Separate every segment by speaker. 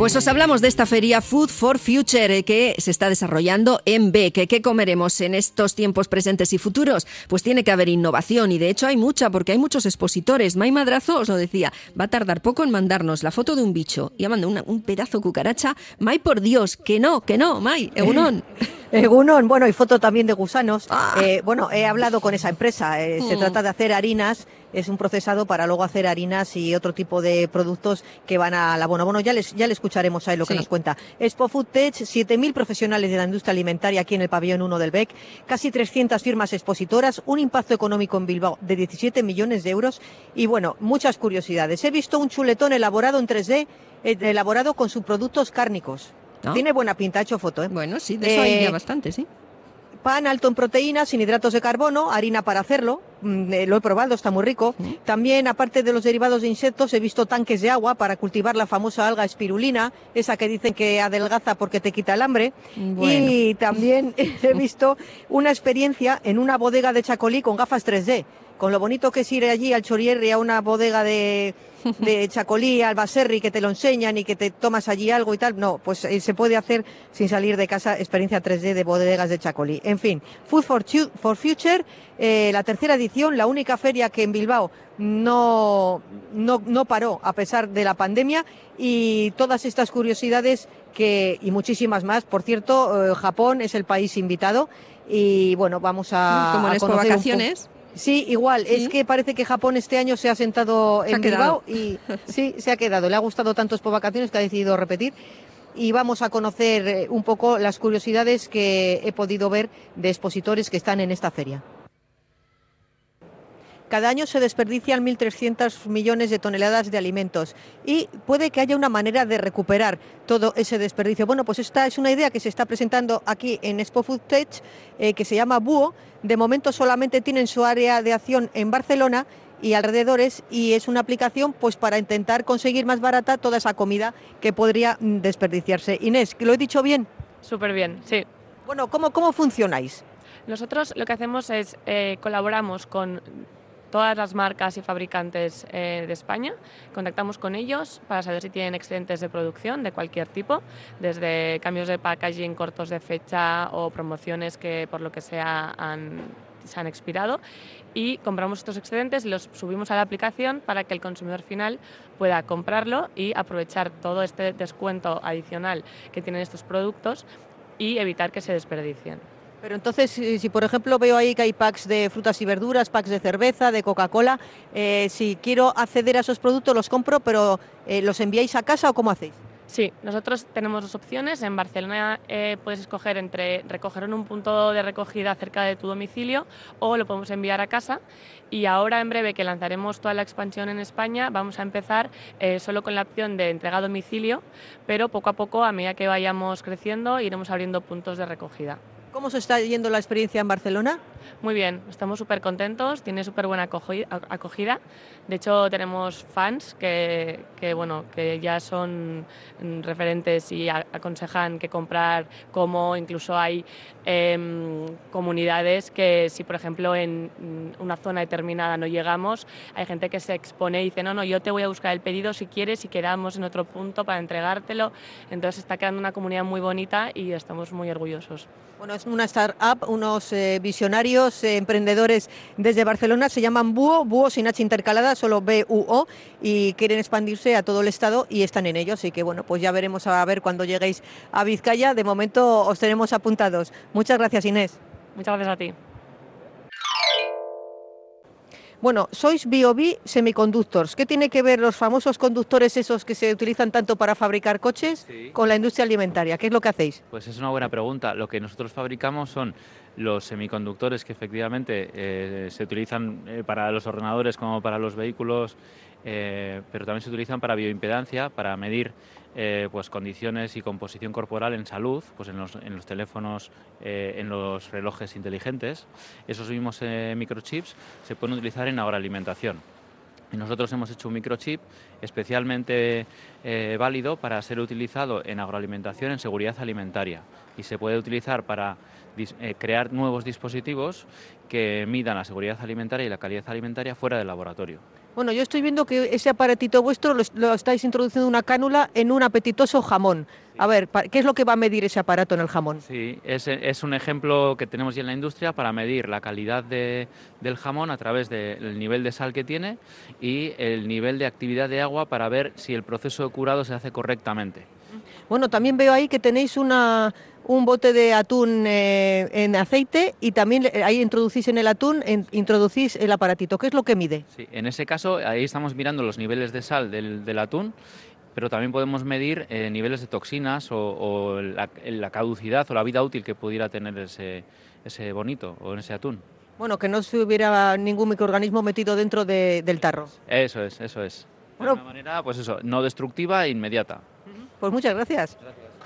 Speaker 1: Pues os hablamos de esta feria Food for Future que se está desarrollando en Bec. ¿Qué comeremos en estos tiempos presentes y futuros? Pues tiene que haber innovación y de hecho hay mucha porque hay muchos expositores. Mai Madrazo os lo decía, va a tardar poco en mandarnos la foto de un bicho y ha mandado un pedazo de cucaracha. Mai, por Dios, que no, Mai, Egunon.
Speaker 2: Egunon, bueno, y foto también de gusanos. Bueno, he hablado con esa empresa. Se trata de hacer harinas. Es un procesado para luego hacer harinas y otro tipo de productos que van al abono. Bueno, ya le escucharemos ahí lo que nos cuenta. Expo Food Tech, 7.000 profesionales de la industria alimentaria aquí en el pabellón 1 del Bec, casi 300 firmas expositoras, un impacto económico en Bilbao de 17 millones de euros y, bueno, muchas curiosidades. He visto un chuletón elaborado en 3D, elaborado con subproductos cárnicos. ¿No? Tiene buena pinta, ha hecho foto, ¿eh?
Speaker 1: Bueno, sí, de eso hay ya bastante, sí.
Speaker 2: Pan alto en proteínas, sin hidratos de carbono, harina para hacerlo, lo he probado, está muy rico. También, aparte de los derivados de insectos, he visto tanques de agua para cultivar la famosa alga espirulina, esa que dicen que adelgaza porque te quita el hambre. Bueno. Y también he visto una experiencia en una bodega de Chacolí con gafas 3D. Con lo bonito que es ir allí al Chorierri a una bodega de Chacolí, al Baserri, que te lo enseñan y que te tomas allí algo y tal. No, pues se puede hacer sin salir de casa, experiencia 3D de bodegas de Chacolí. En fin, Food for Future, la tercera edición, la única feria que en Bilbao no paró a pesar de la pandemia y todas estas curiosidades y muchísimas más. Por cierto, Japón es el país invitado y bueno, vamos a
Speaker 1: como en Expo Vacaciones.
Speaker 2: Sí, igual. ¿Sí? Es que parece que Japón este año se ha sentado en Bilbao y sí, se ha quedado. Le ha gustado tanto Expo Vacaciones que ha decidido repetir. Y vamos a conocer un poco las curiosidades que he podido ver de expositores que están en esta feria. Cada año se desperdician 1.300 millones de toneladas de alimentos y puede que haya una manera de recuperar todo ese desperdicio. Bueno, pues esta es una idea que se está presentando aquí en Expo Food Tech, que se llama Búho. De momento solamente tienen su área de acción en Barcelona y alrededores y es una aplicación pues para intentar conseguir más barata toda esa comida que podría desperdiciarse. Inés, ¿lo he dicho bien?
Speaker 3: Súper bien, sí.
Speaker 2: Bueno, ¿cómo funcionáis?
Speaker 3: Nosotros lo que hacemos es colaboramos con todas las marcas y fabricantes de España, contactamos con ellos para saber si tienen excedentes de producción de cualquier tipo, desde cambios de packaging, cortos de fecha o promociones que por lo que sea se han expirado, y compramos estos excedentes y los subimos a la aplicación para que el consumidor final pueda comprarlo y aprovechar todo este descuento adicional que tienen estos productos y evitar que se desperdicien.
Speaker 2: Pero entonces, si por ejemplo veo ahí que hay packs de frutas y verduras, packs de cerveza, de Coca-Cola, si quiero acceder a esos productos los compro, pero ¿los enviáis a casa o cómo hacéis?
Speaker 3: Sí, nosotros tenemos dos opciones. En Barcelona puedes escoger entre recoger en un punto de recogida cerca de tu domicilio o lo podemos enviar a casa. Y ahora, en breve, que lanzaremos toda la expansión en España, vamos a empezar solo con la opción de entrega a domicilio, pero poco a poco, a medida que vayamos creciendo, iremos abriendo puntos de recogida.
Speaker 2: ¿Cómo se está yendo la experiencia en Barcelona?
Speaker 3: Muy bien, estamos súper contentos, tiene súper buena acogida. De hecho, tenemos fans que ya son referentes y aconsejan qué comprar, cómo incluso hay comunidades que si, por ejemplo, en una zona determinada no llegamos, hay gente que se expone y dice, no, yo te voy a buscar el pedido si quieres y quedamos en otro punto para entregártelo. Entonces está quedando una comunidad muy bonita y estamos muy orgullosos.
Speaker 2: Bueno, es una startup, unos visionarios, emprendedores desde Barcelona, se llaman Búho sin H intercalada, solo B-U-O, y quieren expandirse a todo el estado y están en ello, así que bueno, pues ya veremos a ver cuando lleguéis a Vizcaya. De momento os tenemos apuntados. Muchas gracias, Inés.
Speaker 3: Muchas gracias a ti.
Speaker 2: Bueno, sois B.O.B. Semiconductors. ¿Qué tiene que ver los famosos conductores esos que se utilizan tanto para fabricar coches con la industria alimentaria? ¿Qué es lo que hacéis?
Speaker 4: Pues es una buena pregunta. Lo que nosotros fabricamos son los semiconductores que efectivamente se utilizan para los ordenadores como para los vehículos, pero también se utilizan para bioimpedancia, para medir pues condiciones y composición corporal en salud, pues en los teléfonos, en los relojes inteligentes. Esos mismos microchips se pueden utilizar en agroalimentación. Y nosotros hemos hecho un microchip especialmente válido para ser utilizado en agroalimentación, en seguridad alimentaria. Y se puede utilizar para crear nuevos dispositivos que midan la seguridad alimentaria y la calidad alimentaria fuera del laboratorio.
Speaker 2: Bueno, yo estoy viendo que ese aparatito vuestro lo estáis introduciendo una cánula en un apetitoso jamón. A ver, ¿qué es lo que va a medir ese aparato en el jamón?
Speaker 4: Sí, es un ejemplo que tenemos ya en la industria para medir la calidad del jamón a través del nivel de sal que tiene y el nivel de actividad de agua para ver si el proceso de curado se hace correctamente.
Speaker 2: Bueno, también veo ahí que tenéis un bote de atún en aceite y también ahí introducís en el atún, introducís el aparatito. ¿Qué es lo que mide?
Speaker 4: Sí, en ese caso ahí estamos mirando los niveles de sal del atún, pero también podemos medir niveles de toxinas o la caducidad o la vida útil que pudiera tener ese bonito o ese atún.
Speaker 2: Bueno, que no se hubiera ningún microorganismo metido dentro del tarro.
Speaker 4: Eso es. De
Speaker 2: Bueno,
Speaker 4: una manera, pues eso, no destructiva e inmediata.
Speaker 2: Pues muchas gracias.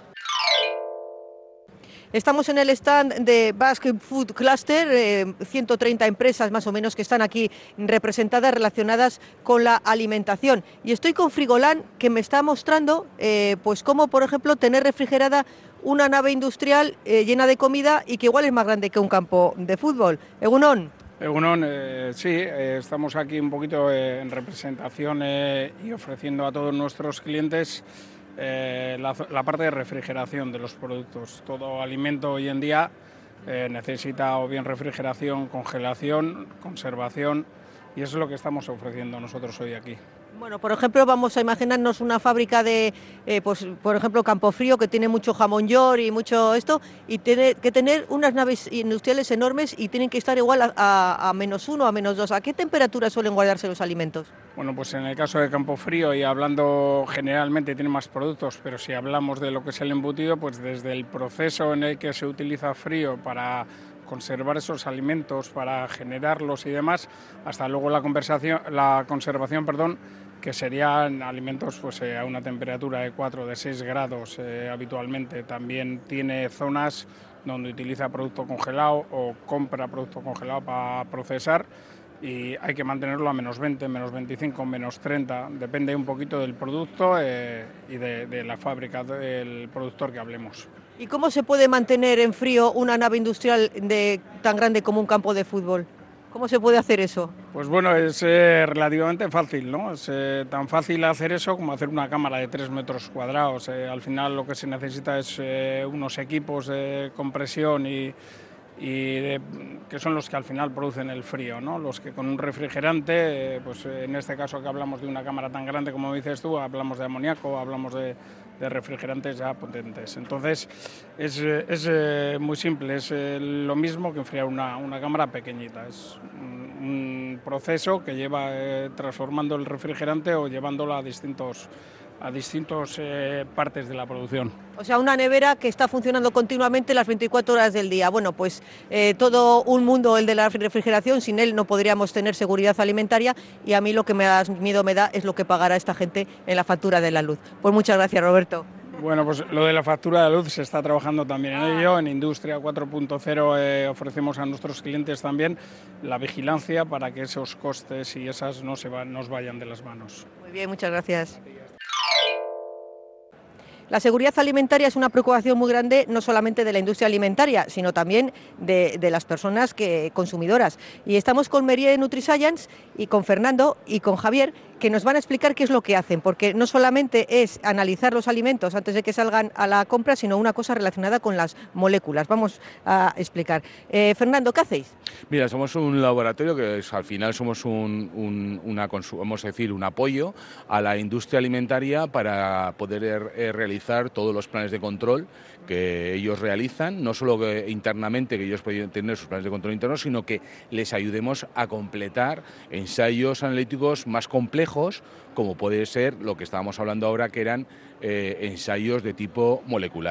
Speaker 2: Estamos en el stand de Basque Food Cluster, 130 empresas más o menos que están aquí representadas relacionadas con la alimentación. Y estoy con Frigolán, que me está mostrando pues cómo, por ejemplo, tener refrigerada una nave industrial llena de comida y que igual es más grande que un campo de fútbol. Egunon.
Speaker 5: Egunon, sí, estamos aquí un poquito en representación y ofreciendo a todos nuestros clientes la parte de refrigeración de los productos. Todo alimento hoy en día necesita o bien refrigeración, congelación, conservación, y eso es lo que estamos ofreciendo nosotros hoy aquí.
Speaker 2: Bueno, por ejemplo, vamos a imaginarnos una fábrica de, pues, por ejemplo, Campofrío, que tiene mucho jamón york y mucho esto, y tiene que tener unas naves industriales enormes y tienen que estar igual a -1, a -2. ¿A qué temperatura suelen guardarse los alimentos?
Speaker 5: Bueno, pues en el caso de Campofrío, y hablando generalmente, tiene más productos, pero si hablamos de lo que es el embutido, pues desde el proceso en el que se utiliza frío para conservar esos alimentos, para generarlos y demás, hasta luego la conservación, que serían alimentos pues, a una temperatura de 4 o de 6 grados habitualmente. También tiene zonas donde utiliza producto congelado o compra producto congelado para procesar, y hay que mantenerlo a -20, -25, -30, depende un poquito del producto y de la fábrica, del productor que hablemos.
Speaker 2: ¿Y cómo se puede mantener en frío una nave industrial tan grande como un campo de fútbol? ¿Cómo se puede hacer eso?
Speaker 5: Pues bueno, es relativamente fácil, ¿no? Es tan fácil hacer eso como hacer una cámara de 3 metros cuadrados. Al final lo que se necesita es unos equipos de compresión que son los que al final producen el frío, ¿no? Los que con un refrigerante, pues en este caso que hablamos de una cámara tan grande como dices tú, hablamos de amoníaco, hablamos de refrigerantes ya potentes. Entonces es muy simple, es lo mismo que enfriar una cámara pequeñita. Es un proceso que lleva transformando el refrigerante o llevándolo a distintas partes de la producción.
Speaker 2: O sea, una nevera que está funcionando continuamente las 24 horas del día. Bueno, pues todo un mundo el de la refrigeración, sin él no podríamos tener seguridad alimentaria, y a mí lo que más miedo me da es lo que pagará esta gente en la factura de la luz. Pues muchas gracias, Roberto.
Speaker 5: Bueno, pues lo de la factura de luz se está trabajando también en ello. En Industria 4.0 ofrecemos a nuestros clientes también la vigilancia para que esos costes y esas no nos vayan de las manos.
Speaker 2: Muy bien, muchas gracias. La seguridad alimentaria es una preocupación muy grande, no solamente de la industria alimentaria, sino también de las personas consumidoras. Y estamos con Merie NutriScience y con Fernando y con Javier, que nos van a explicar qué es lo que hacen, porque no solamente es analizar los alimentos antes de que salgan a la compra, sino una cosa relacionada con las moléculas. Vamos a explicar. Fernando, ¿qué hacéis?
Speaker 6: Mira, somos un laboratorio que al final somos vamos a decir, un apoyo a la industria alimentaria para poder realizar todos los planes de control que ellos realizan, no solo internamente, que ellos pueden tener sus planes de control internos, sino que les ayudemos a completar ensayos analíticos más complejos, como puede ser lo que estábamos hablando ahora, que eran ensayos de tipo molecular.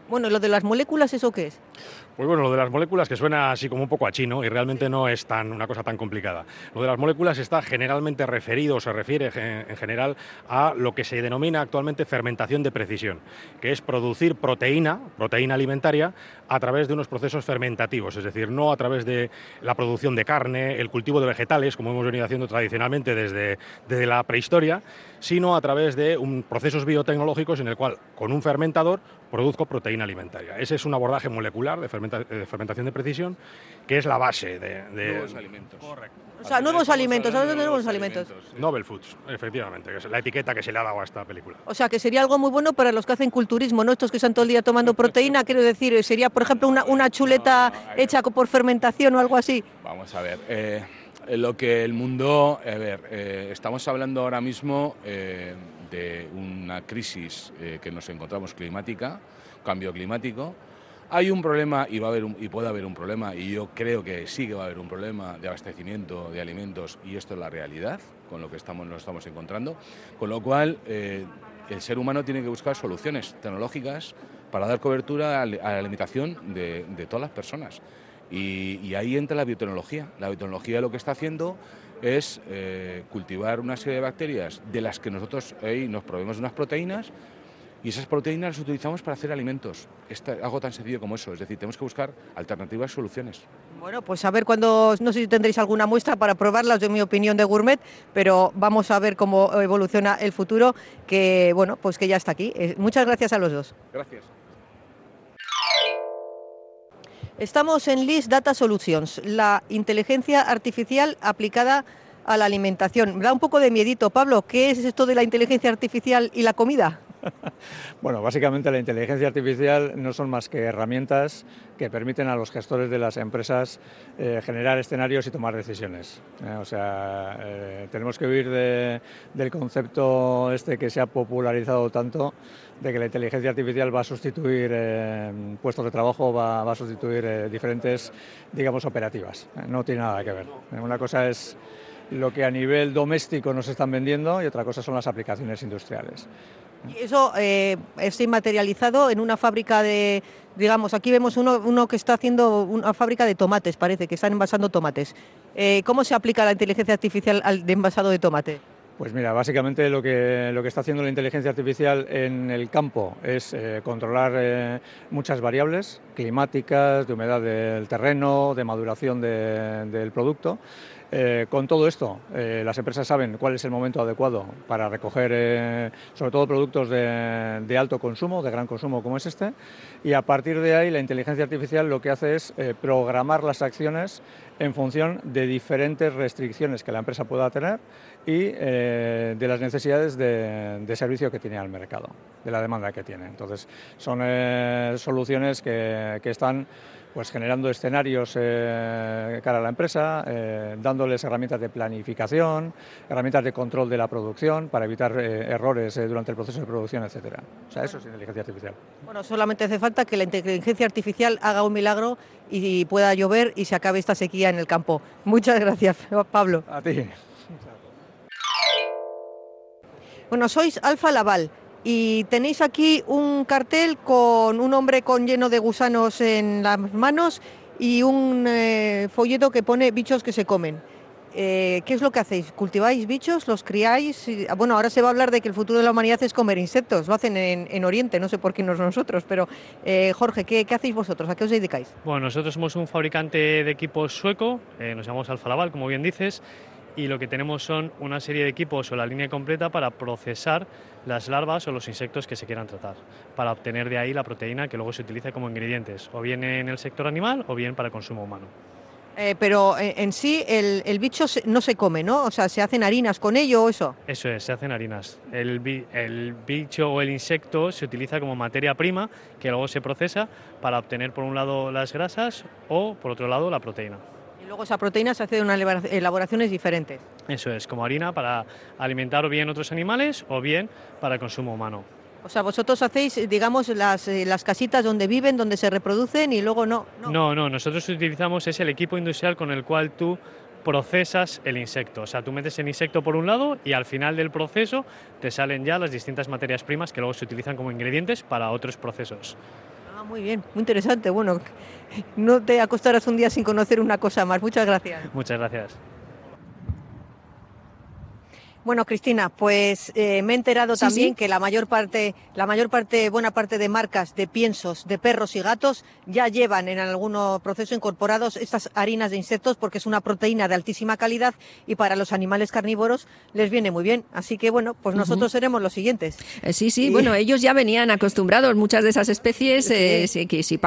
Speaker 2: Bueno, ¿lo de las moléculas eso qué es?
Speaker 7: Pues bueno, lo de las moléculas, que suena así como un poco a chino y realmente no es una cosa tan complicada. Lo de las moléculas está generalmente referido, o se refiere en general a lo que se denomina actualmente fermentación de precisión, que es producir proteína alimentaria, a través de unos procesos fermentativos, es decir, no a través de la producción de carne, el cultivo de vegetales, como hemos venido haciendo tradicionalmente desde la prehistoria, sino a través de procesos biotecnológicos en el cual, con un fermentador, produzco proteína alimentaria. Ese es un abordaje molecular de fermentación de precisión, que es la base de
Speaker 6: nuevos alimentos.
Speaker 7: Correcto.
Speaker 2: O sea, nuevos alimentos, hablando de nuevos alimentos.
Speaker 7: Novel Foods, efectivamente, que es la etiqueta que se le ha dado a esta película.
Speaker 2: O sea, que sería algo muy bueno para los que hacen culturismo, ¿no? Estos que están todo el día tomando proteína, quiero decir, sería, por ejemplo, una chuleta hecha por fermentación o algo así.
Speaker 6: Vamos a ver, lo que el mundo... estamos hablando ahora mismo de una crisis que nos encontramos climática, cambio climático. Hay un problema y puede haber un problema, y yo creo que sí que va a haber un problema de abastecimiento de alimentos, y esto es la realidad con lo que nos estamos encontrando, con lo cual el ser humano tiene que buscar soluciones tecnológicas para dar cobertura a la alimentación de todas las personas. Y ahí entra la biotecnología. La biotecnología lo que está haciendo es cultivar una serie de bacterias de las que nosotros nos proveemos de unas proteínas, y esas proteínas las utilizamos para hacer alimentos. Algo tan sencillo como eso, es decir, tenemos que buscar alternativas, soluciones.
Speaker 2: Bueno, pues a ver cuándo, no sé si tendréis alguna muestra para probarlas, de mi opinión de gourmet, pero vamos a ver cómo evoluciona el futuro, que bueno, pues que ya está aquí. Muchas gracias a los dos.
Speaker 6: Gracias.
Speaker 2: Estamos en LIS Data Solutions, la inteligencia artificial aplicada a la alimentación. Me da un poco de miedito, Pablo, ¿qué es esto de la inteligencia artificial y la comida?
Speaker 8: Bueno, básicamente la inteligencia artificial no son más que herramientas que permiten a los gestores de las empresas generar escenarios y tomar decisiones. Tenemos que huir del concepto que se ha popularizado tanto, de que la inteligencia artificial va a sustituir puestos de trabajo, va a sustituir diferentes, digamos, operativas. No tiene nada que ver. Una cosa es lo que a nivel doméstico nos están vendiendo y otra cosa son las aplicaciones industriales.
Speaker 2: Y eso está materializado en una fábrica de, digamos, aquí vemos uno que está haciendo una fábrica de tomates, parece que están envasando tomates. ¿Cómo se aplica la inteligencia artificial al de envasado de tomate?
Speaker 8: Pues mira, básicamente lo que está haciendo la inteligencia artificial en el campo es controlar muchas variables climáticas, de humedad del terreno, de maduración del producto. Con todo esto, las empresas saben cuál es el momento adecuado para recoger, sobre todo productos de alto consumo, de gran consumo como es este, y a partir de ahí la inteligencia artificial lo que hace es programar las acciones en función de diferentes restricciones que la empresa pueda tener y de las necesidades de servicio que tiene al mercado, de la demanda que tiene. Entonces, son soluciones que están pues generando escenarios cara a la empresa, dándoles herramientas de planificación, herramientas de control de la producción para evitar errores durante el proceso de producción, etcétera. O sea, eso es inteligencia artificial.
Speaker 2: Bueno, solamente hace falta que la inteligencia artificial haga un milagro y pueda llover y se acabe esta sequía en el campo. Muchas gracias, Pablo.
Speaker 8: A ti.
Speaker 2: Bueno, sois Alfa Laval. Y tenéis aquí un cartel con un hombre lleno de gusanos en las manos y un folleto que pone bichos que se comen. ¿Qué es lo que hacéis? ¿Cultiváis bichos? ¿Los criáis? Bueno, ahora se va a hablar de que el futuro de la humanidad es comer insectos. Lo hacen en Oriente, no sé por qué no nosotros, pero Jorge, ¿qué hacéis vosotros? ¿A qué os dedicáis?
Speaker 9: Bueno, nosotros somos un fabricante de equipos sueco, nos llamamos Alfa Laval, como bien dices, y lo que tenemos son una serie de equipos o la línea completa para procesar las larvas o los insectos que se quieran tratar, para obtener de ahí la proteína que luego se utiliza como ingredientes, o bien en el sector animal o bien para consumo humano.
Speaker 2: Pero en sí el bicho no se come, ¿no? O sea, ¿se hacen harinas con ello o eso?
Speaker 9: Eso es, se hacen harinas. El bicho o el insecto se utiliza como materia prima que luego se procesa para obtener por un lado las grasas o por otro lado la proteína.
Speaker 2: Y luego esa proteína se hace de unas elaboraciones diferentes.
Speaker 9: Eso es, como harina para alimentar o bien otros animales o bien para el consumo humano.
Speaker 2: O sea, vosotros hacéis, digamos, las casitas donde viven, donde se reproducen y luego no.
Speaker 9: No, nosotros utilizamos el equipo industrial con el cual tú procesas el insecto. O sea, tú metes el insecto por un lado y al final del proceso te salen ya las distintas materias primas que luego se utilizan como ingredientes para otros procesos.
Speaker 2: Muy bien, muy interesante. Bueno, no te acostarás un día sin conocer una cosa más. Muchas gracias.
Speaker 9: Muchas gracias.
Speaker 2: Bueno, Cristina, pues me he enterado también que buena parte de marcas de piensos de perros y gatos ya llevan en algún proceso incorporados estas harinas de insectos porque es una proteína de altísima calidad y para los animales carnívoros les viene muy bien. Así que bueno, pues nosotros seremos los siguientes.
Speaker 1: Sí, bueno, ellos ya venían acostumbrados, muchas de esas especies, que si